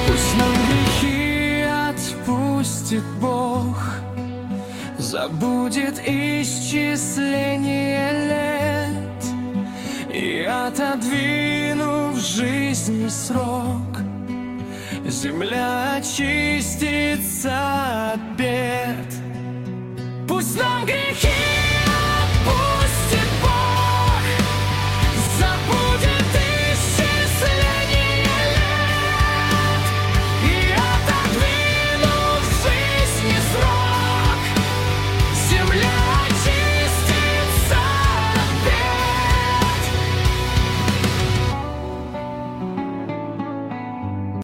Пусть нам грехи отпустит Бог, забудет исчисление лет, и отодвинув жизни срок, земля очистится от бед. Пусть нам грехи